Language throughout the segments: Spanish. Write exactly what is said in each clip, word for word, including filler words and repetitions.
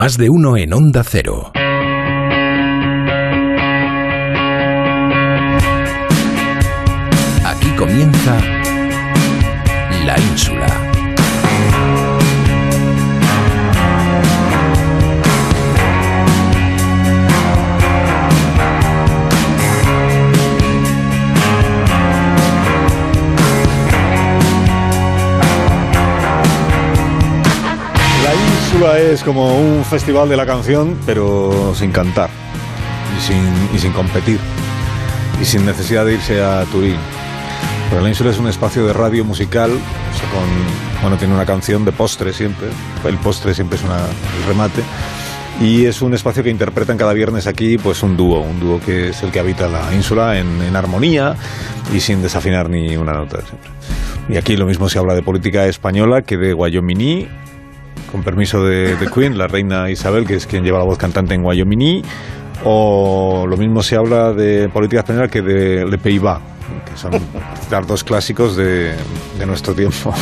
Más de uno en Onda Cero. Aquí comienza La Ínsula. Es como un festival de la canción, pero sin cantar y sin, y sin competir y sin necesidad de irse a Turín. Pero La Ínsula es un espacio de radio musical, o sea, con, bueno, tiene una canción de postre siempre, el postre siempre es una, el remate, y es un espacio que interpretan cada viernes aquí pues un dúo, un dúo que es el que habita La Ínsula en, en armonía y sin desafinar ni una nota siempre. Y aquí lo mismo se habla de política española que de Guayominí, con permiso de, de Queen, la reina Isabel, que es quien lleva la voz cantante en Guayominí, o lo mismo se habla de política española que de Le Pays Bas, que son los dos clásicos de, de nuestro tiempo.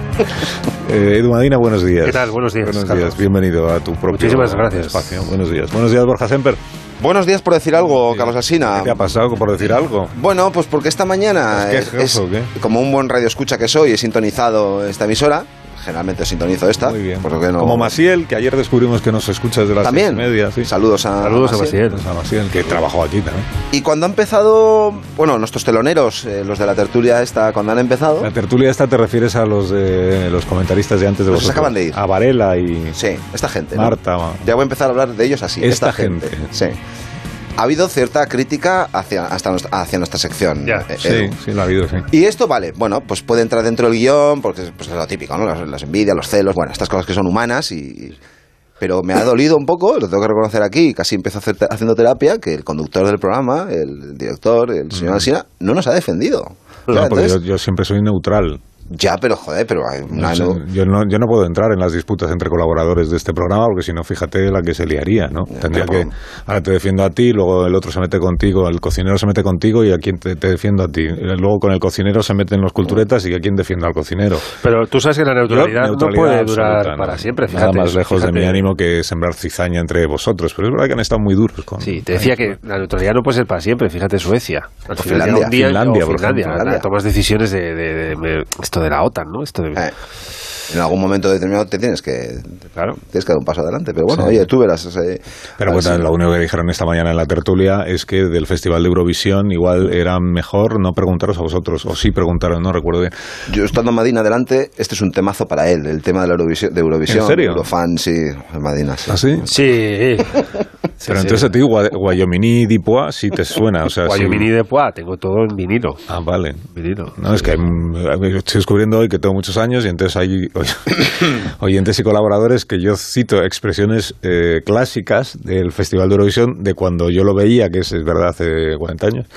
Eh, Edu Madina, buenos días. ¿Qué tal? Buenos días, Buenos Carlos. días, bienvenido a tu propio Muchísimas gracias. espacio. Buenos días. Buenos días, Borja Semper. Buenos días, por decir algo, Carlos Alsina. ¿Qué te ha pasado por decir algo? Bueno, pues porque esta mañana, ¿Es que es, es, qué? como un buen radioescucha que soy, he sintonizado esta emisora. Generalmente sintonizo esta. Muy bien. Porque no... Como Maciel, que ayer descubrimos que nos escucha desde las ¿También? seis y media. Sí. Saludos a Saludos a Maciel. Maciel. A Maciel, que trabajó aquí también. Y cuando ha empezado, bueno, nuestros teloneros, eh, los de la tertulia esta, cuando han empezado... La tertulia esta te refieres a los de los comentaristas de antes de Los que vosotros. se acaban de ir. A Varela y Sí, esta gente, ¿no? Marta. Ya voy a empezar a hablar de ellos así. Esta Esta, gente. gente. Sí. Ha habido cierta crítica hacia, hasta nuestra, hacia nuestra sección. Ya. eh, Sí, Edu. sí, la ha habido, sí. Y esto, vale, bueno, pues puede entrar dentro del guión, porque pues, es lo típico, ¿no? Las, las envidias, los celos, bueno, estas cosas que son humanas y... Pero me ha dolido un poco, lo tengo que reconocer aquí, casi empezó a hacer, haciendo terapia, que el conductor del programa, el director, el señor Alsina, no nos ha defendido. No, Claro, porque entonces, yo, yo siempre soy neutral. ya, pero joder, pero hay una... No sé, yo, no, yo no puedo entrar en las disputas entre colaboradores de este programa, porque si no, fíjate la que se liaría, ¿no? Tendría pero- que... Ahora te defiendo a ti, luego el otro se mete contigo, el cocinero se mete contigo y a quién te, te defiendo a ti. Luego con el cocinero se meten los culturetas y a quién defiendo al cocinero. Pero tú sabes que la neutralidad, Yo, neutralidad no puede absoluta, durar ¿no? para siempre, Nada fíjate. más lejos fíjate. de mi ánimo que sembrar cizaña entre vosotros, pero es verdad que han estado muy duros con... Sí, te decía que la neutralidad no puede ser para siempre, fíjate Suecia. Al O final llega Finlandia. un día- Finlandia, o por Finlandia, ejemplo. Finlandia, tomas decisiones de, de, de- de- esto de la OTAN, ¿no? Esto de, Eh, en algún momento determinado te tienes que... claro. Tienes que dar un paso adelante, pero bueno, Sí. oye, tú verás. eh, Pero a ver bueno, si- lo único que dijeron esta mañana en la tertulia es que del Festival de Eurovisión igual era mejor no preguntaros a vosotros, o sí preguntaron, no recuerdo bien. Yo estando Madina delante, este es un temazo para él, el tema de la Eurovisión, de Eurovisión. ¿En serio? Eurofan, sí, Madina, sí. ¿Ah, sí? Sí. Pero entonces a ti Gua- Guayominí y Dipois sí te suena, o sea, sí. Guayominí de Poix, tengo todo en vinilo. Ah, vale. Vinilo. No, es que hay, mm, estoy descubriendo hoy que tengo muchos años y entonces hay oy- oyentes y colaboradores que yo cito expresiones eh, clásicas del Festival de Eurovisión de cuando yo lo veía, que es, es verdad, hace cuarenta años,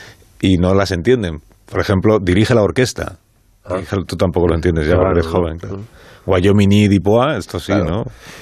y no las entienden. Por ejemplo, dirige la orquesta. Dirige- tú tampoco lo entiendes ya, Claro, porque eres no. joven. Claro. Guayominí y Dipois, esto sí, Claro. ¿no?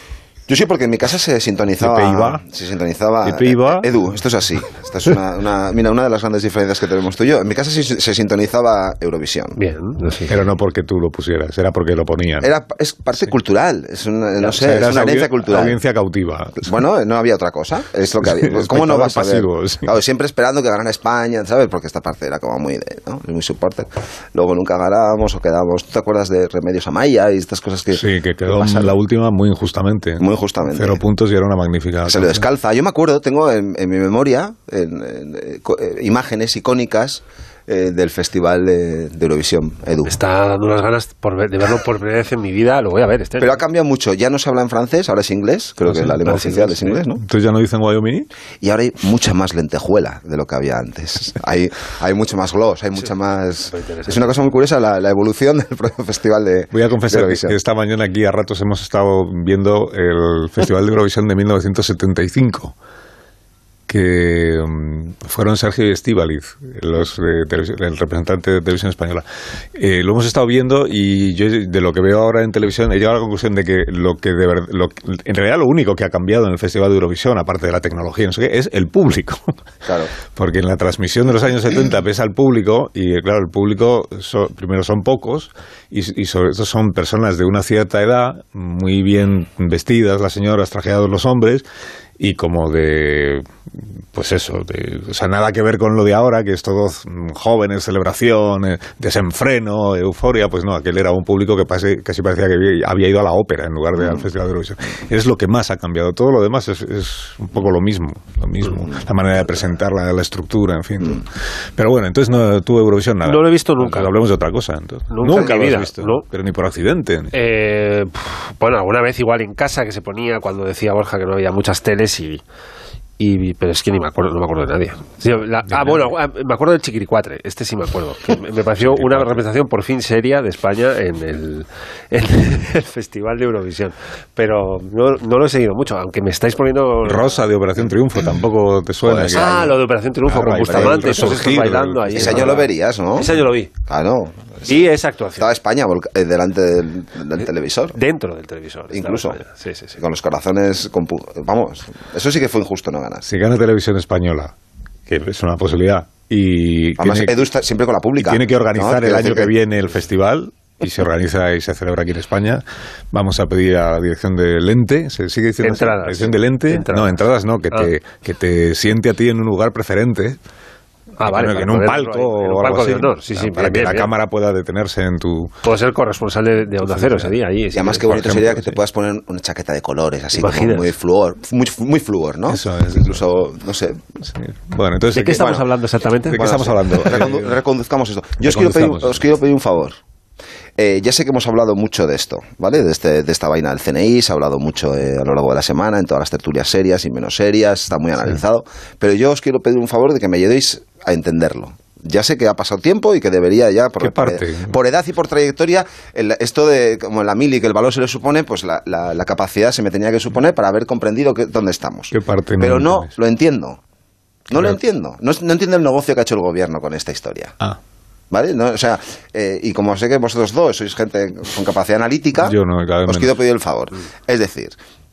Yo sí, porque en mi casa se sintonizaba. ¿De Pays Bas? Se sintonizaba. ¿De Pays Bas? eh, Edu, esto es así. Esta es una, una- mira, una de las grandes diferencias que tenemos tú y yo. En mi casa se, se sintonizaba Eurovisión. Bien, no sé. Pero no porque tú lo pusieras, era porque lo ponían. Era, es parte cultural. Es una, no O sé, sea, es eras una herencia audi- cultural. Audiencia cautiva. Bueno, no había otra cosa. Es lo que había. ¿Cómo no Espectador vas a ver? pasivo, sí. Claro, siempre esperando que ganara España, ¿sabes? Porque esta parte era como muy de, ¿no? Muy supporter. Luego nunca ganábamos o quedábamos. ¿Tú te acuerdas de Remedios Amaya y estas cosas que Sí, que quedó pasaron? la última muy injustamente. Muy justamente. Cero puntos y era una magnífica. Se lo canción. descalza. Yo me acuerdo, tengo en, en mi memoria en, en, eh, co- eh, imágenes icónicas eh, del Festival de, de Eurovisión, Edu. Me está dando unas ganas por ver- de verlo por primera vez en mi vida. Lo voy a ver este Pero año. ha cambiado mucho. Ya no se habla en francés, ahora es inglés. Creo Ah, que sí, la lengua ahora es oficial inglés, es inglés, ¿no? Entonces ya no dicen Guayominí. Y ahora hay mucha más lentejuela de lo que había antes. Hay, hay mucho más gloss, hay mucha más... muy interesante. Es una cosa muy curiosa la, la evolución del propio festival de Voy a confesar de que, Eurovisión. que esta mañana aquí a ratos hemos estado viendo el Festival de Eurovisión de mil novecientos setenta y cinco. que um, fueron Sergio y Estíbaliz, los de televisión, el representante de Televisión Española. Eh, lo hemos estado viendo y yo de lo que veo ahora en televisión he llegado a la conclusión de que lo que de verdad, lo, en realidad lo único que ha cambiado en el Festival de Eurovisión, aparte de la tecnología, no sé qué, es el público. Claro. Porque en la transmisión de los años setenta ves al público y claro, el público so, primero son pocos y, y sobre todo son personas de una cierta edad, muy bien vestidas las señoras, trajeados los hombres, y como de, pues eso, de, o sea, nada que ver con lo de ahora, que es todo jóvenes, celebración, eh, desenfreno, euforia. Pues no, aquel era un público que pase, casi parecía que había, había ido a la ópera en lugar de al Festival de Eurovisión. Es lo que más ha cambiado. Todo lo demás es, es un poco lo mismo, lo mismo. La manera de presentarla, la estructura, en fin. Pero bueno, entonces no tuvo Eurovisión nada. No lo he visto nunca. Entonces, hablemos de otra cosa. Entonces. Nunca, nunca en lo mi has vida, visto, no. Pero ni por accidente. Eh, bueno, alguna vez igual en casa que se ponía cuando decía Borja que no había muchas teles y, y pero es que ni me acuerdo, no me acuerdo de nadie. Sí, la, ah, bueno, me acuerdo del Chiquiricuatre, este sí me acuerdo. Que me pareció una representación por fin seria de España en el, en el Festival de Eurovisión. Pero no, no lo he seguido mucho, aunque me estáis poniendo... Rosa de Operación Triunfo, tampoco te suena. Pues, que ah, hay, lo de Operación Triunfo claro, con Bustamante, esos resurgir, bailando ahí. Ese año lo verías, ¿no? Ese año lo vi. Claro. Y esa actuación. Estaba España volca- eh, delante del, del televisor. Dentro del televisor. Incluso. Sí, sí, sí. Con los corazones... Compu- Vamos, eso sí que fue injusto no ganar. Si gana Televisión Española, que es una posibilidad, y Además, tiene, Edu está siempre con la pública. y tiene que organizar ¿no? el Quiero año decir que viene el festival, y se organiza y se celebra aquí en España, vamos a pedir a la dirección del ente, ¿se sigue diciendo así? Entradas. Dirección del ente, Entradas. no, entradas no, que, Ah. te, que te siente a ti en un lugar preferente. Ah, vale. Que en para un poder- palco en un o algo palco así, de honor. Sí, sí, para bien, que bien, la bien. cámara pueda detenerse en tu... Puedo ser corresponsal de, de Onda Cero ese día allí. Y además qué por bonito ejemplo, sería que sí. te puedas poner una chaqueta de colores, así ¿Imaginas? como muy fluor, muy, muy fluor, ¿no? Eso es, Incluso, no sé. Sí. Bueno, entonces... ¿De qué estamos bueno, hablando exactamente? ¿de qué Bueno, estamos sí. hablando? Recondu- reconduzcamos esto. Yo os quiero, pedir, Reconduzcamos. os quiero pedir un favor. Eh, ya sé que hemos hablado mucho de esto, ¿vale? De, este, de esta vaina del C N I, se ha hablado mucho eh, a lo largo de la semana, en todas las tertulias serias y menos serias, está muy analizado. Pero yo os quiero pedir un favor de que me ayudéis a entenderlo. Ya sé que ha pasado tiempo y que debería ya, por, ¿Qué parte? por, por edad y por trayectoria, el- esto de, como en la mili, que el valor se le supone, pues la, la, la capacidad se me tenía que suponer para haber comprendido que, dónde estamos. ¿Qué parte no Pero no, entiendes? lo entiendo. No Pero- lo entiendo. No, no entiendo el negocio que ha hecho el gobierno con esta historia. Ah, ¿Vale? No, o sea, eh, y como sé que vosotros dos sois gente con capacidad analítica, Yo no, cada vez os menos. quiero pedir el favor. Es decir,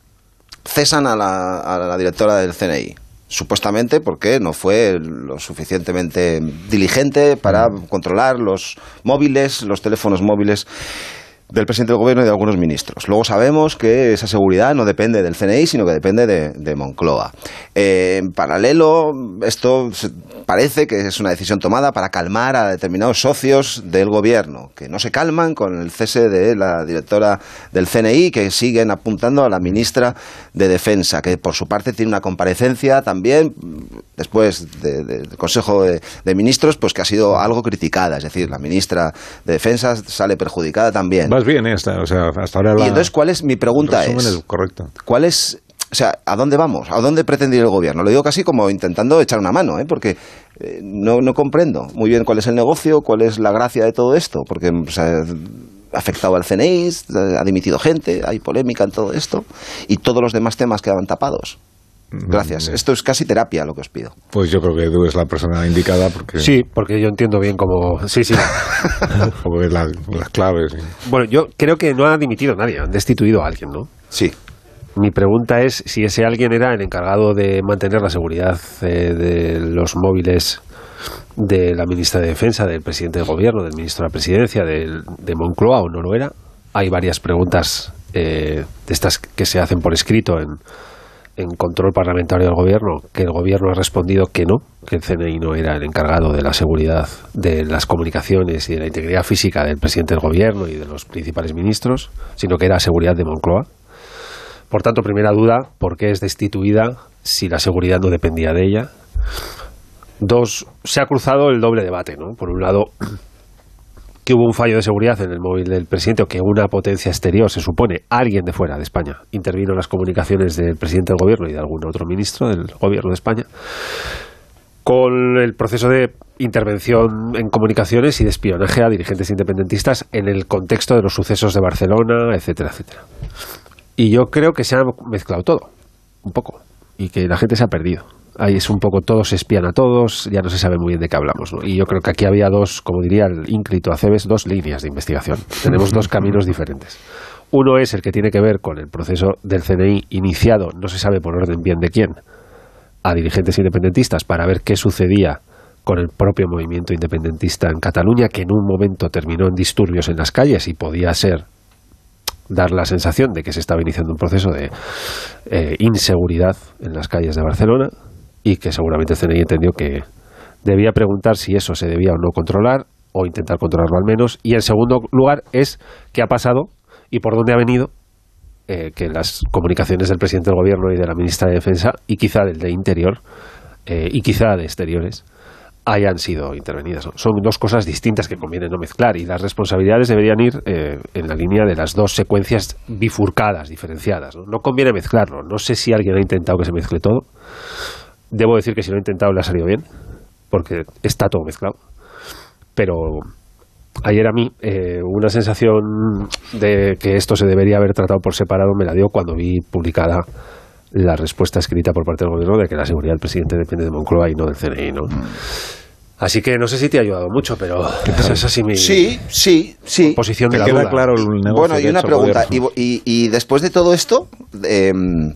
cesan a la, a la directora del C N I, supuestamente porque no fue lo suficientemente diligente para controlar los móviles, los teléfonos móviles del presidente del gobierno y de algunos ministros. Luego sabemos que esa seguridad no depende del C N I, sino que depende de, de Moncloa. Eh, en paralelo, esto se- parece que es una decisión tomada para calmar a determinados socios del gobierno, que no se calman con el cese de la directora del C N I, que siguen apuntando a la ministra de Defensa, que por su parte tiene una comparecencia también después de- de- del Consejo de, de Ministros, pues que ha sido algo criticada. Es decir, la ministra de Defensa sale perjudicada también. vas bien esta, o sea, hasta ahora Y la- entonces, ¿cuál es mi pregunta? el resumen Es, es correcto. ¿cuál es, o sea, a dónde vamos? ¿A dónde pretende ir el gobierno? Lo digo casi como intentando echar una mano, ¿eh? Porque eh, no, no comprendo muy bien cuál es el negocio, cuál es la gracia de todo esto, porque o sea, ha afectado al C N I, ha dimitido gente, hay polémica en todo esto, y todos los demás temas quedan tapados. Gracias. Mm, Esto es casi terapia lo que os pido. Pues yo creo que Edu es la persona indicada porque... Sí, porque yo entiendo bien cómo... Sí, sí. porque es la- las claves. y- Bueno, yo creo que no ha dimitido nadie, han destituido a alguien, ¿no? Sí. Mi pregunta es si ese alguien era el encargado de mantener la seguridad eh, de los móviles de la ministra de Defensa, del presidente del gobierno, del ministro de la Presidencia, del, de Moncloa, o no lo era. Hay varias preguntas eh, de estas que se hacen por escrito en, en control parlamentario del gobierno, que el gobierno ha respondido que no, que el C N I no era el encargado de la seguridad de las comunicaciones y de la integridad física del presidente del gobierno y de los principales ministros, sino que era seguridad de Moncloa. Por tanto, primera duda, ¿por qué es destituida si la seguridad no dependía de ella? Dos, se ha cruzado el doble debate, ¿no? Por un lado, que hubo un fallo de seguridad en el móvil del presidente, o que una potencia exterior, se supone, alguien de fuera de España, intervino en las comunicaciones del presidente del gobierno y de algún otro ministro del gobierno de España, con el proceso de intervención en comunicaciones y de espionaje a dirigentes independentistas en el contexto de los sucesos de Barcelona, etcétera, etcétera. Y yo creo que se ha mezclado todo, un poco, y que la gente se ha perdido. ahí es un poco todos se espían a todos, ya no se sabe muy bien de qué hablamos, ¿no? Y yo creo que aquí había dos, como diría el ínclito Aceves, dos líneas de investigación. Tenemos dos caminos diferentes. Uno es el que tiene que ver con el proceso del C N I iniciado, no se sabe por orden bien de quién, a dirigentes independentistas para ver qué sucedía con el propio movimiento independentista en Cataluña, que en un momento terminó en disturbios en las calles y podía ser dar la sensación de que se estaba iniciando un proceso de eh, inseguridad en las calles de Barcelona, y que seguramente el C N I entendió que debía preguntar si eso se debía o no controlar, o intentar controlarlo al menos. Y en segundo lugar es qué ha pasado y por dónde ha venido eh, que las comunicaciones del presidente del Gobierno y de la ministra de Defensa, y quizá del de Interior, eh, y quizá de Exteriores, hayan sido intervenidas. Son dos cosas distintas que conviene no mezclar, y las responsabilidades deberían ir eh, en la línea de las dos secuencias bifurcadas, diferenciadas, ¿no? No conviene mezclarlo. No sé si alguien ha intentado que se mezcle todo. Debo decir que si lo ha intentado le ha salido bien, porque está todo mezclado. Pero ayer a mí eh, una sensación de que esto se debería haber tratado por separado me la dio cuando vi publicada la respuesta escrita por parte del Gobierno de que la seguridad del presidente depende de Moncloa y no del C N I, ¿no? Mm. Así que no sé si te ha ayudado mucho, pero esa es así mi sí, sí, sí. posición de ¿Te la queda duda. claro el negocio? Bueno, y una pregunta. Y, y, y después de todo esto, eh,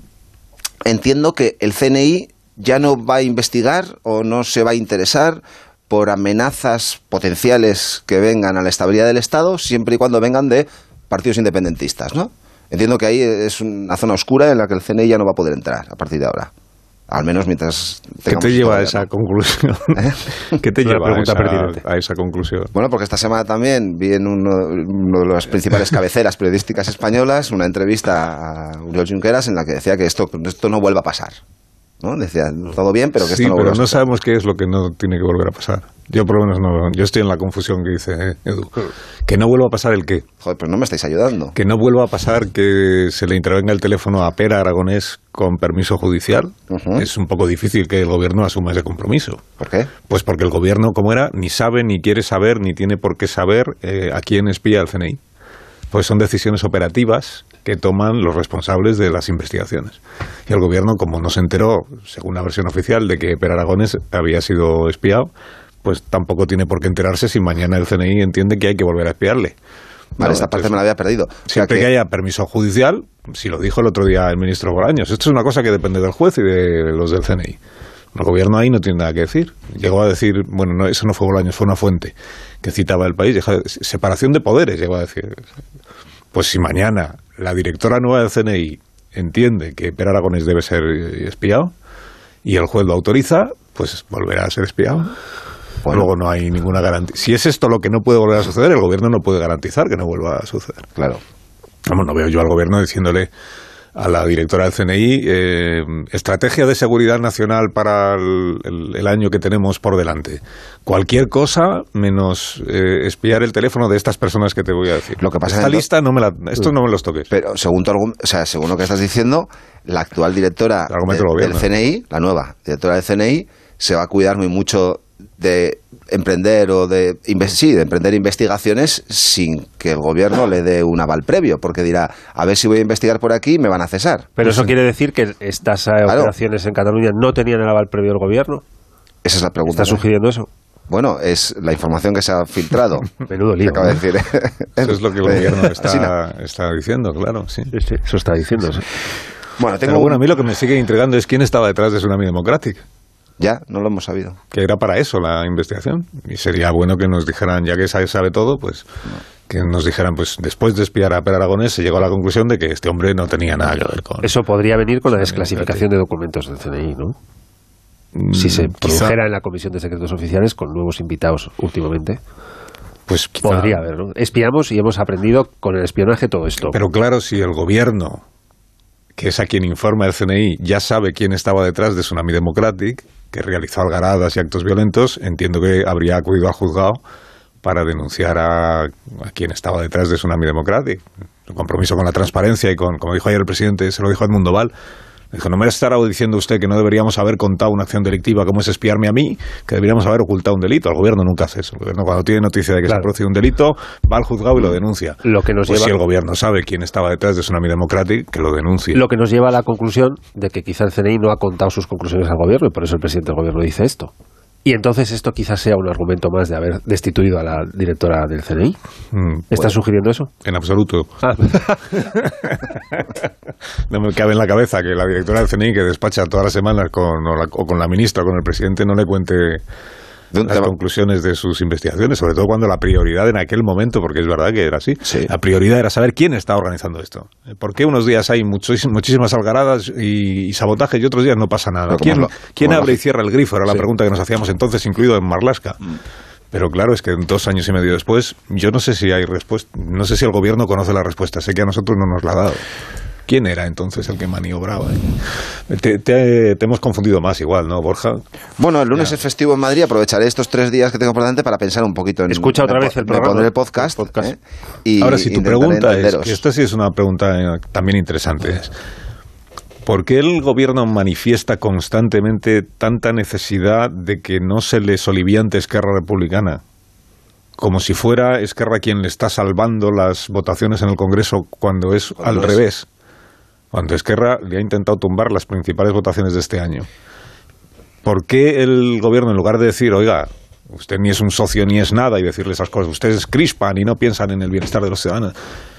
entiendo que el C N I ya no va a investigar o no se va a interesar por amenazas potenciales que vengan a la estabilidad del Estado, siempre y cuando vengan de partidos independentistas, ¿no? Entiendo que ahí es una zona oscura en la que el C N I ya no va a poder entrar a partir de ahora. Al menos mientras ¿Qué te lleva a esa conclusión? ¿Eh? ¿Qué te lleva a esa, pertinente. a esa conclusión? Bueno, porque esta semana también vi en uno, uno de las principales cabeceras periodísticas españolas una entrevista a Oriol Junqueras en la que decía que esto, esto no vuelva a pasar, ¿no? Decía, todo bien, pero que sí, esto no vuelva a pasar. Sí, pero no sabemos qué es lo que no tiene que volver a pasar. Yo por lo menos no, yo estoy en la confusión que dice eh, Edu. Que no vuelva a pasar el qué. Joder, pues no me estáis ayudando. Que no vuelva a pasar que se le intervenga el teléfono a Pere Aragonés con permiso judicial. Uh-huh. Es un poco difícil que el Gobierno asuma ese compromiso. ¿Por qué? Pues porque el Gobierno, como era, ni sabe, ni quiere saber, ni tiene por qué saber eh, a quién espía el C N I. Pues son decisiones operativas que toman los responsables de las investigaciones. Y el Gobierno, como no se enteró, según la versión oficial, de que Pere Aragonés había sido espiado, pues tampoco tiene por qué enterarse si mañana el C N I entiende que hay que volver a espiarle. Vale, no, esta parte me la había perdido. O sea siempre que... que haya permiso judicial, si lo dijo el otro día el ministro Bolaños, esto es una cosa que depende del juez y de los del C N I. El Gobierno ahí no tiene nada que decir. Llegó a decir, bueno, no, eso no fue Bolaños, fue una fuente que citaba el país, separación de poderes, llegó a decir. Pues si mañana la directora nueva del C N I entiende que Pere Aragonés debe ser espiado y el juez lo autoriza, pues volverá a ser espiado. Bueno. Luego no hay ninguna garantía. Si es esto lo que no puede volver a suceder, el Gobierno no puede garantizar que no vuelva a suceder. Claro. Vamos, no veo yo al Gobierno diciéndole a la directora del C N I eh, estrategia de seguridad nacional para el, el, el año que tenemos por delante. Cualquier cosa menos eh, espiar el teléfono de estas personas que te voy a decir. Lo que pasa Esta es lista no me la, estos no me los toques. Pero según tu argumento, o sea, según lo que estás diciendo, la actual directora de, del C N I, la nueva directora del C N I, se va a cuidar muy mucho de emprender o de sí, de emprender investigaciones sin que el Gobierno le dé un aval previo, porque dirá, a ver si voy a investigar por aquí, me van a cesar. Pero eso sí. Quiere decir que estas claro. operaciones en Cataluña no tenían el aval previo del Gobierno. Esa es la pregunta. ¿Estás sugiriendo eso? Bueno, es la información que se ha filtrado. Menudo lío. Acaba de decir. Eso es lo que el Gobierno está, está diciendo, claro. Sí. Sí, sí, eso está diciendo. Sí. Bueno, tengo Pero bueno, a mí lo que me sigue intrigando es quién estaba detrás de Tsunami Democratic. Ya, no lo hemos sabido. Que era para eso la investigación. Y sería bueno que nos dijeran, ya que sabe, sabe todo, pues no. que nos dijeran, pues después de espiar a Pere Aragonés se llegó a la conclusión de que este hombre no tenía nada que ver con... Eso podría venir con la desclasificación de documentos del C N I, ¿no? Mm, si se produjera en la Comisión de Secretos Oficiales con nuevos invitados últimamente. Pues quizá... podría haber, ¿no? Espiamos y hemos aprendido con el espionaje todo esto. Pero claro, si el Gobierno, que es a quien informa el C N I, ya sabe quién estaba detrás de Tsunami Democratic, que realizó algaradas y actos violentos, entiendo que habría acudido al juzgado para denunciar a, a quien estaba detrás de Tsunami Democratic. El compromiso con la transparencia y con, como dijo ayer el presidente, se lo dijo Edmundo Val, Dijo, no me estará diciendo usted que no deberíamos haber contado una acción delictiva como es espiarme a mí, que deberíamos haber ocultado un delito. El gobierno nunca hace eso. El gobierno, cuando tiene noticia de que claro. se ha producido un delito, va al juzgado y lo denuncia. Lo que nos pues lleva... si el gobierno sabe quién estaba detrás de Tsunami Democratic, que lo denuncie. Lo que nos lleva a la conclusión de que quizá el C N I no ha contado sus conclusiones al gobierno y por eso el presidente del gobierno dice esto. Y entonces esto quizás sea un argumento más de haber destituido a la directora del C N I. Mm, ¿Estás bueno, sugiriendo eso? En absoluto. Ah. No me cabe en la cabeza que la directora del C N I, que despacha todas las semanas con, o, la, o con la ministra o con el presidente, no le cuente las conclusiones de sus investigaciones, sobre todo cuando la prioridad en aquel momento, porque es verdad que era así, sí. la prioridad era saber quién está organizando esto. ¿Por qué unos días hay muchos, muchísimas algaradas y, y sabotaje y otros días no pasa nada? ¿Quién, lo, ¿quién abre y cierra el grifo? Era la sí. pregunta que nos hacíamos entonces, incluido en Marlaska. Mm. Pero claro, es que dos años y medio después, yo no sé si hay respuesta, no sé si el gobierno conoce la respuesta, sé que a nosotros no nos la ha dado. ¿Quién era entonces el que maniobraba? Te, te, te hemos confundido más igual, ¿no, Borja? Bueno, el lunes ya. es festivo en Madrid, aprovecharé estos tres días que tengo por delante para pensar un poquito en... Escucha otra vez el programa. Poner el podcast. El podcast. ¿eh? Y ahora, si tu pregunta es, que esta sí es una pregunta también interesante, es ¿por qué el gobierno manifiesta constantemente tanta necesidad de que no se le soliviante Esquerra Republicana? Como si fuera Esquerra quien le está salvando las votaciones en el Congreso cuando es al es? revés. Cuando Esquerra le ha intentado tumbar las principales votaciones de este año. ¿Por qué el gobierno, en lugar de decir, oiga, usted ni es un socio ni es nada, y decirle esas cosas, ustedes crispan y no piensan en el bienestar de los ciudadanos,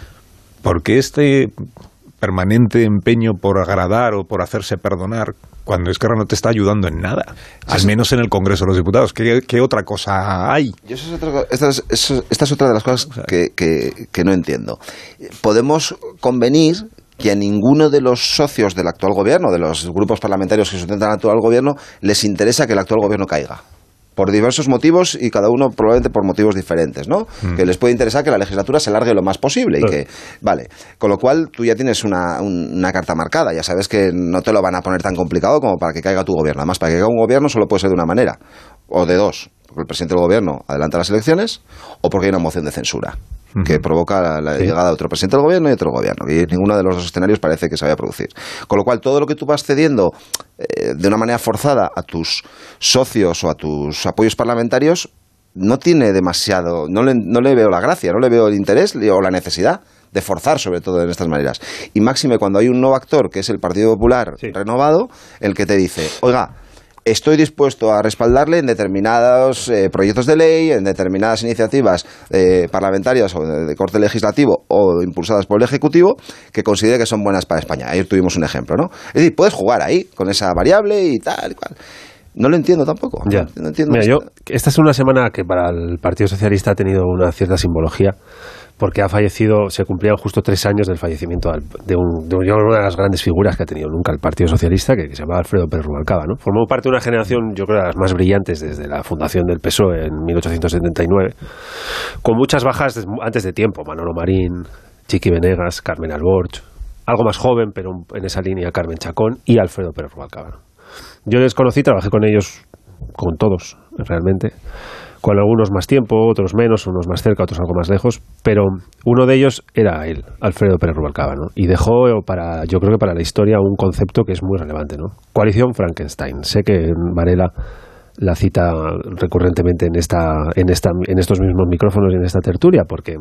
¿por qué este permanente empeño por agradar o por hacerse perdonar cuando Esquerra no te está ayudando en nada? Al menos en el Congreso de los Diputados. ¿Qué, qué otra cosa hay? Yo eso es otra, esta, es, eso, esta es otra de las cosas que, que, que no entiendo. Podemos convenir que a ninguno de los socios del actual gobierno, de los grupos parlamentarios que sustentan al actual gobierno, les interesa que el actual gobierno caiga. Por diversos motivos y cada uno probablemente por motivos diferentes, ¿no? Mm. Que les puede interesar que la legislatura se largue lo más posible y claro. que, vale, con lo cual tú ya tienes una, un, una carta marcada, ya sabes que no te lo van a poner tan complicado como para que caiga tu gobierno. Además, para que caiga un gobierno solo puede ser de una manera, o de dos, porque el presidente del gobierno adelanta las elecciones o porque hay una moción de censura que provoca la, la sí. llegada de otro presidente del gobierno y otro gobierno. Y ninguno de los dos escenarios parece que se vaya a producir. Con lo cual, todo lo que tú vas cediendo eh, de una manera forzada a tus socios o a tus apoyos parlamentarios no tiene demasiado... No le, no le veo la gracia, no le veo el interés o la necesidad de forzar, sobre todo en estas maneras. Y máxime cuando hay un nuevo actor, que es el Partido Popular sí. renovado, el que te dice, oiga, estoy dispuesto a respaldarle en determinados eh, proyectos de ley, en determinadas iniciativas eh, parlamentarias o de, de corte legislativo o impulsadas por el Ejecutivo que considere que son buenas para España. Ayer tuvimos un ejemplo, ¿no? Es decir, puedes jugar ahí con esa variable y tal y cual. No lo entiendo tampoco. Ya. No entiendo. Mira, yo, esta es una semana que para el Partido Socialista ha tenido una cierta simbología, porque ha fallecido, se cumplían justo tres años del fallecimiento de, un, de una de las grandes figuras que ha tenido nunca el Partido Socialista, que, que se llamaba Alfredo Pérez Rubalcaba, ¿no? Formó parte de una generación, yo creo, de las más brillantes desde la fundación del P S O E en mil ochocientos setenta y nueve, con muchas bajas antes de tiempo, Manolo Marín, Chiqui Venegas, Carmen Alborch, algo más joven, pero en esa línea Carmen Chacón y Alfredo Pérez Rubalcaba, ¿no? Yo les conocí, trabajé con ellos, con todos, realmente, con algunos más tiempo, otros menos, unos más cerca, otros algo más lejos, pero uno de ellos era él, Alfredo Pérez Rubalcaba, ¿no? Y dejó para, yo creo que para la historia, un concepto que es muy relevante, ¿no? Coalición Frankenstein. Sé que Varela la cita recurrentemente en esta, en esta, en estos mismos micrófonos y en esta tertulia, porque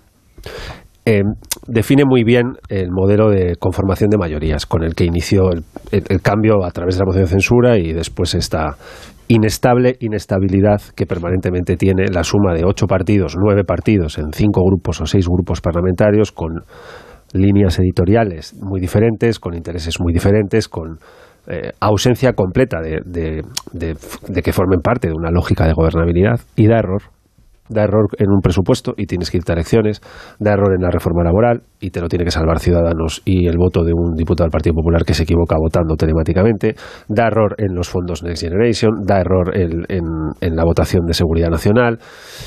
Eh, define muy bien el modelo de conformación de mayorías con el que inició el, el, el cambio a través de la moción de censura y después esta inestable inestabilidad que permanentemente tiene la suma de ocho partidos, nueve partidos en cinco grupos o seis grupos parlamentarios con líneas editoriales muy diferentes, con intereses muy diferentes, con eh, ausencia completa de, de, de, de que formen parte de una lógica de gobernabilidad y da error. Da error en un presupuesto y tienes que irte a elecciones, da error en la reforma laboral y te lo tiene que salvar Ciudadanos y el voto de un diputado del Partido Popular que se equivoca votando telemáticamente, da error en los fondos Next Generation, da error en, en, en la votación de seguridad nacional.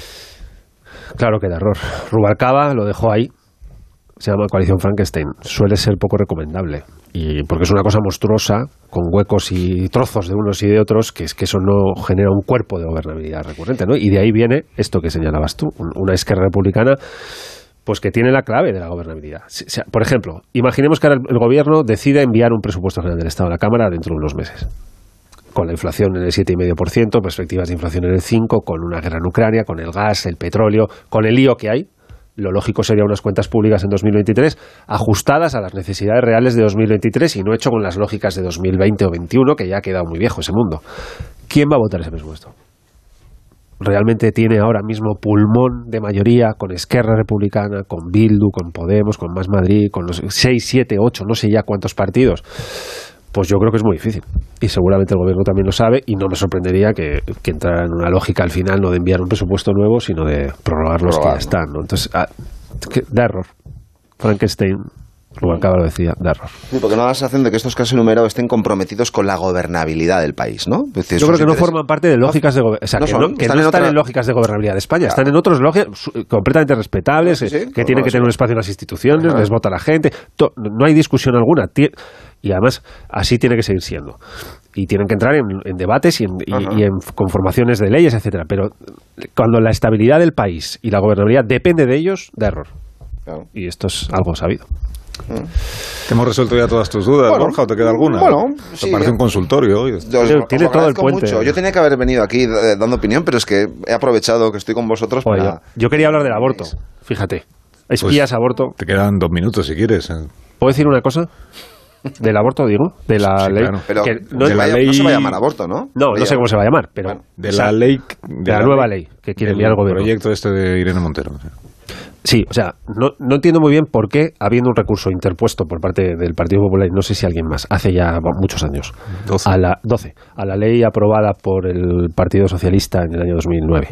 Claro que da error. Rubalcaba lo dejó ahí, se llama Coalición Frankenstein, suele ser poco recomendable. Y porque es una cosa monstruosa, con huecos y trozos de unos y de otros, que es que eso no genera un cuerpo de gobernabilidad recurrente, ¿no? Y de ahí viene esto que señalabas tú, una Esquerra Republicana pues que tiene la clave de la gobernabilidad. O sea, por ejemplo, imaginemos que ahora el, el gobierno decide enviar un presupuesto general del Estado a la Cámara dentro de unos meses, con la inflación en el siete coma cinco por ciento, perspectivas de inflación en el cinco por ciento, con una guerra en Ucrania, con el gas, el petróleo, con el lío que hay. Lo lógico sería unas cuentas públicas en dos mil veintitrés ajustadas a las necesidades reales de dos mil veintitrés y no hecho con las lógicas de dos mil veinte o veintiuno, que ya ha quedado muy viejo ese mundo. ¿Quién va a votar ese presupuesto? ¿Realmente tiene ahora mismo pulmón de mayoría con Esquerra Republicana, con Bildu, con Podemos, con Más Madrid, con los seis, siete, ocho, no sé ya cuántos partidos? Pues yo creo que es muy difícil. Y seguramente el gobierno también lo sabe, y no me sorprendería que, que entrara en una lógica al final no de enviar un presupuesto nuevo, sino de prorrogar los que ya están, ¿no? Entonces, ah, que, da error. Frankenstein, Rubalcaba lo decía, da error. Sí, porque no da la sensación de que estos que has enumerado estén comprometidos con la gobernabilidad del país, ¿no? Es decir, yo creo que no intereses... forman parte de lógicas de gobernabilidad. O sea, no que son, no, que están no en están otra... en lógicas de gobernabilidad de España, Claro. están en otras lógicas completamente respetables, sí, sí, que pues tienen bueno, que tener sí. un espacio en las instituciones, Ajá. les vota la gente. To, no hay discusión alguna. Tien, y además, así tiene que seguir siendo. Y tienen que entrar en, en debates y en, y, y en conformaciones de leyes, etcétera. Pero cuando la estabilidad del país y la gobernabilidad depende de ellos, da error. Claro. Y esto es algo sabido. ¿Te hemos resuelto ya todas tus dudas, Bueno, Borja, o te queda alguna? bueno, Te sí. parece un consultorio hoy. Os- Tiene os todo el agradezco puente. mucho. Yo tenía que haber venido aquí eh, dando opinión, pero es que he aprovechado que estoy con vosotros Oye, para... yo, yo quería hablar del aborto, fíjate. Espías Pues, aborto. Te quedan dos minutos si quieres. eh. ¿Puedo decir una cosa? Del aborto, digo, de la Sí, ley. claro. Pero que no, no, se de la vaya- ley- no se va a llamar aborto, ¿no? no, no sé cómo se va a llamar, pero Bueno, De o sea, la ley... de la nueva ley que quiere enviar el gobierno. El proyecto este de Irene Montero. Sí, o sea, no, no entiendo muy bien por qué, habiendo un recurso interpuesto por parte del Partido Popular, y no sé si alguien más, hace ya muchos años, doce. a la doce, a la ley aprobada por el Partido Socialista en el año dos mil nueve,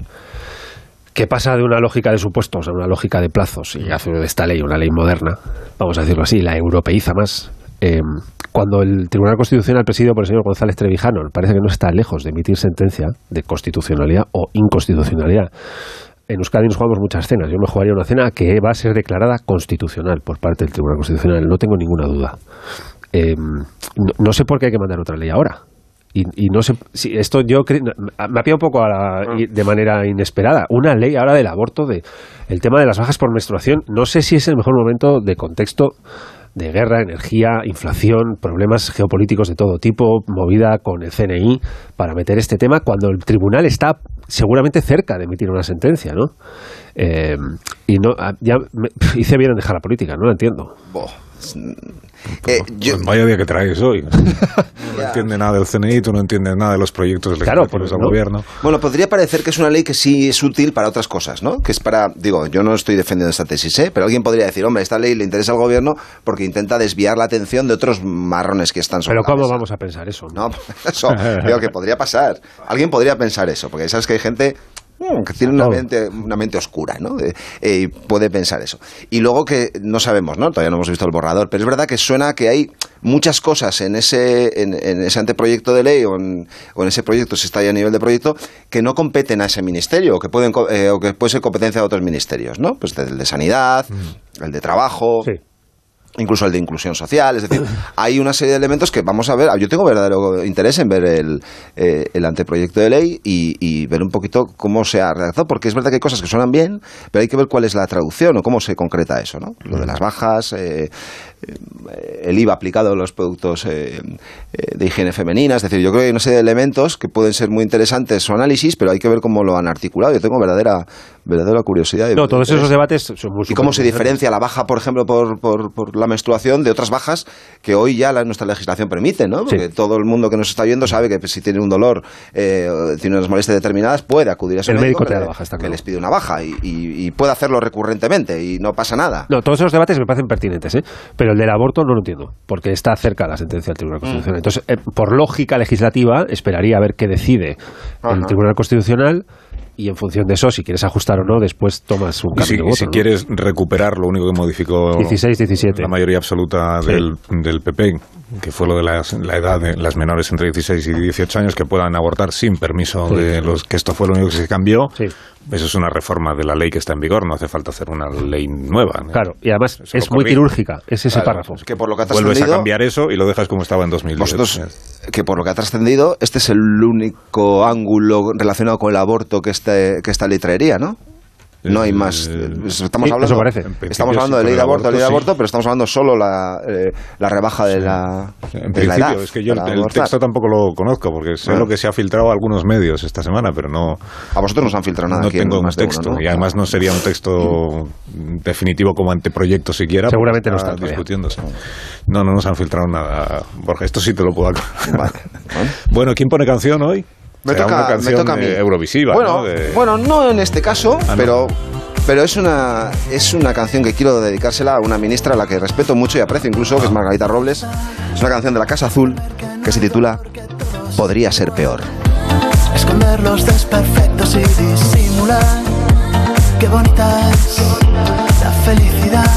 que pasa de una lógica de supuestos a una lógica de plazos y hace de esta ley una ley moderna, vamos a decirlo así, la europeiza más. Eh, cuando el Tribunal Constitucional presidido por el señor González Trevijano parece que no está lejos de emitir sentencia de constitucionalidad o inconstitucionalidad, en Euskadi nos jugamos muchas cenas. Yo me jugaría una cena que va a ser declarada constitucional por parte del Tribunal Constitucional, no tengo ninguna duda. Eh, no, no sé por qué hay que mandar otra ley ahora. Y, y no sé si esto yo cre- me ha pillado un poco a la- de manera inesperada. Una ley ahora del aborto, de el tema de las bajas por menstruación. No sé si es el mejor momento de contexto de guerra, energía, inflación, problemas geopolíticos de todo tipo, movida con el C N I para meter este tema cuando el tribunal está seguramente cerca de emitir una sentencia, ¿no? Eh, y no ya me, hice bien en dejar la política, no la entiendo. Boh. Eh, yo- Pues vaya día que traes hoy. No entiende nada del C N I, tú no entiendes nada de los proyectos Claro, legislativos por- del ¿no? gobierno. Bueno, podría parecer que es una ley que sí es útil para otras cosas, ¿no? Que es para, digo, yo no estoy defendiendo esta tesis, ¿eh? Pero alguien podría decir, hombre, esta ley le interesa al gobierno porque intenta desviar la atención de otros marrones que están sobre Pero la ¿cómo mesa. vamos a pensar eso? No, eso, digo que podría pasar. Alguien podría pensar eso, porque sabes que hay gente mm, que tiene una Todo. mente, una mente oscura, ¿no? Eh, eh, y puede pensar eso. Y luego que no sabemos, ¿no? Todavía no hemos visto el borrador, pero es verdad que suena que hay muchas cosas en ese, en, en ese anteproyecto de ley o en, o en ese proyecto, si está ahí a nivel de proyecto, que no competen a ese ministerio o que pueden co- eh, o que puede ser competencia de otros ministerios, ¿no? Pues el de sanidad, el de trabajo. Sí. Incluso el de inclusión social, es decir, hay una serie de elementos que vamos a ver. Yo tengo verdadero interés en ver el, eh, el anteproyecto de ley y, y ver un poquito cómo se ha redactado, porque es verdad que hay cosas que suenan bien, pero hay que ver cuál es la traducción o cómo se concreta eso, ¿no? Lo de las bajas, eh, eh, el I V A aplicado a los productos eh, eh, de higiene femenina, es decir, yo creo que hay una serie de elementos que pueden ser muy interesantes su análisis, pero hay que ver cómo lo han articulado. Yo tengo verdadera, verdadera curiosidad. y No, todos interés. esos debates son muy ¿Y cómo se superinteresantes. diferencia la baja, por ejemplo, por, por, por la menstruación de otras bajas que hoy ya la, nuestra legislación permite, ¿no? Porque Sí. todo el mundo que nos está viendo sabe que pues, si tiene un dolor, eh, o tiene unas molestias determinadas, puede acudir a ese El médico te que, da le- la baja, está que claro. les pide una baja y, y- y puede hacerlo recurrentemente y no pasa nada. No, todos esos debates me parecen pertinentes, ¿eh? Pero el del aborto no lo entiendo, porque está cerca la sentencia del Tribunal Constitucional. Entonces, eh, por lógica legislativa, esperaría a ver qué decide Ajá. el Tribunal Constitucional y en función de eso, si quieres ajustar o no, después tomas un Y si, cambio de y voto. si ¿no? quieres recuperar lo único que modificó dieciséis diecisiete. la mayoría absoluta Sí. del, del P P, que fue lo de las, la edad de las menores entre dieciséis y dieciocho años que puedan abortar sin permiso Sí. de los que esto fue lo único que se cambió. Sí. Eso es una reforma de la ley que está en vigor, no hace falta hacer una ley nueva. Claro, y además Eso es lo muy corrige. quirúrgica, es ese Claro, párrafo. es que por lo que ha Vuelves a trascendido, cambiar eso y lo dejas como estaba en dos mil diez. vosotros, que por lo que ha trascendido, este es el único ángulo relacionado con el aborto que, este, que esta ley traería, ¿no? No hay más. Estamos Sí, hablando, eso parece. estamos hablando de ley de aborto, ley de sí. aborto, pero estamos hablando solo la, eh, la rebaja de la, En de la principio, edad. es que yo el, para el abortar. texto tampoco lo conozco, porque sé Bueno. lo que se ha filtrado a algunos medios esta semana, pero no, A vosotros nos han filtrado nada no aquí en tengo un más de uno, texto. ¿no? Y además no sería un texto definitivo como anteproyecto siquiera. porque Seguramente no está todavía. discutiéndose. No, no nos han filtrado nada, Borja. Esto sí te lo puedo aclarar. Vale. Bueno. Bueno, ¿quién pone canción hoy? Me Será toca, una canción me toca a mí. eh, eurovisiva, bueno, ¿no? De- bueno, no en este caso, Ah, ¿no? pero, pero es una es una canción que quiero dedicársela a una ministra a la que respeto mucho y aprecio incluso, que es Margarita Robles. Es una canción de la Casa Azul que se titula Podría ser peor. Esconder los desperfectos y disimular. Qué bonita es la felicidad.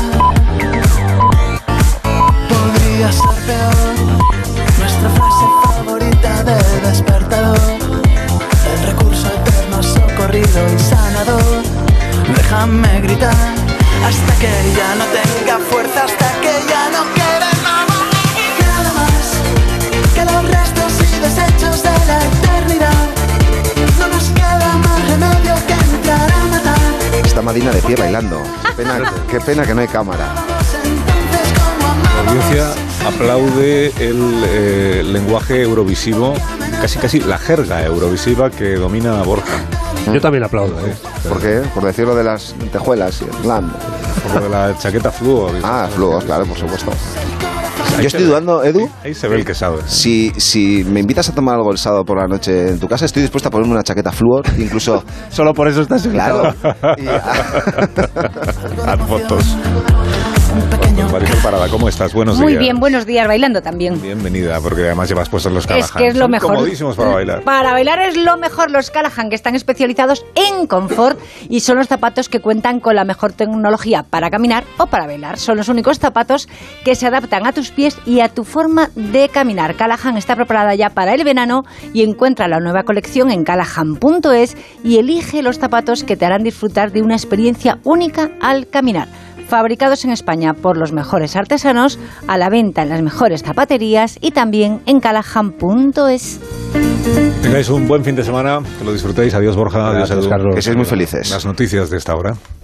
Podría ser peor. Nuestra frase favorita del despertador. El recurso eterno, socorrido y sanador. Déjame gritar hasta que ya no tenga fuerza, hasta que ya no quede nada. Nada más que los restos y desechos de la eternidad. No nos queda más remedio que entrar a matar. Está Madina de pie bailando. Qué pena, qué pena que no hay cámara. Entonces, ¿cómo La amamos? audiencia aplaude el eh, lenguaje eurovisivo, casi casi la jerga eurovisiva que domina a Borja. Yo también la aplaudo, ¿eh? ¿Por qué? Por decirlo de las tejuelas y el glam. Por lo de la chaqueta fluo. Ah, flujos, claro, por supuesto. Ahí Yo se estoy ve. dudando, Edu. Ahí se ve el quesado. ¿eh? Si, si me invitas a tomar algo el sábado por la noche en tu casa, estoy dispuesta a ponerme una chaqueta flúor, incluso... Solo por eso estás invitado. Claro. Y- Haz fotos. Marisol Parada, ¿cómo estás? Buenos Muy días. bien, buenos días, bailando también. Bienvenida, porque además llevas puestos los Callahan. Es que es lo Son mejor. comodísimos para bailar. Para bailar es lo mejor los Callahan, que están especializados en confort y son los zapatos que cuentan con la mejor tecnología para caminar o para bailar. Son los únicos zapatos que se adaptan a tus pies y a tu forma de caminar. Callahan está preparada ya para el verano y encuentra la nueva colección en callahan punto es y elige los zapatos que te harán disfrutar de una experiencia única al caminar. Fabricados en España por los mejores artesanos, a la venta en las mejores zapaterías y también en callahan punto es. Tengáis un buen fin de semana, que lo disfrutéis. Adiós, Borja. Adiós, Gracias, Edu. Carlos. Que seáis muy felices. Las noticias de esta hora.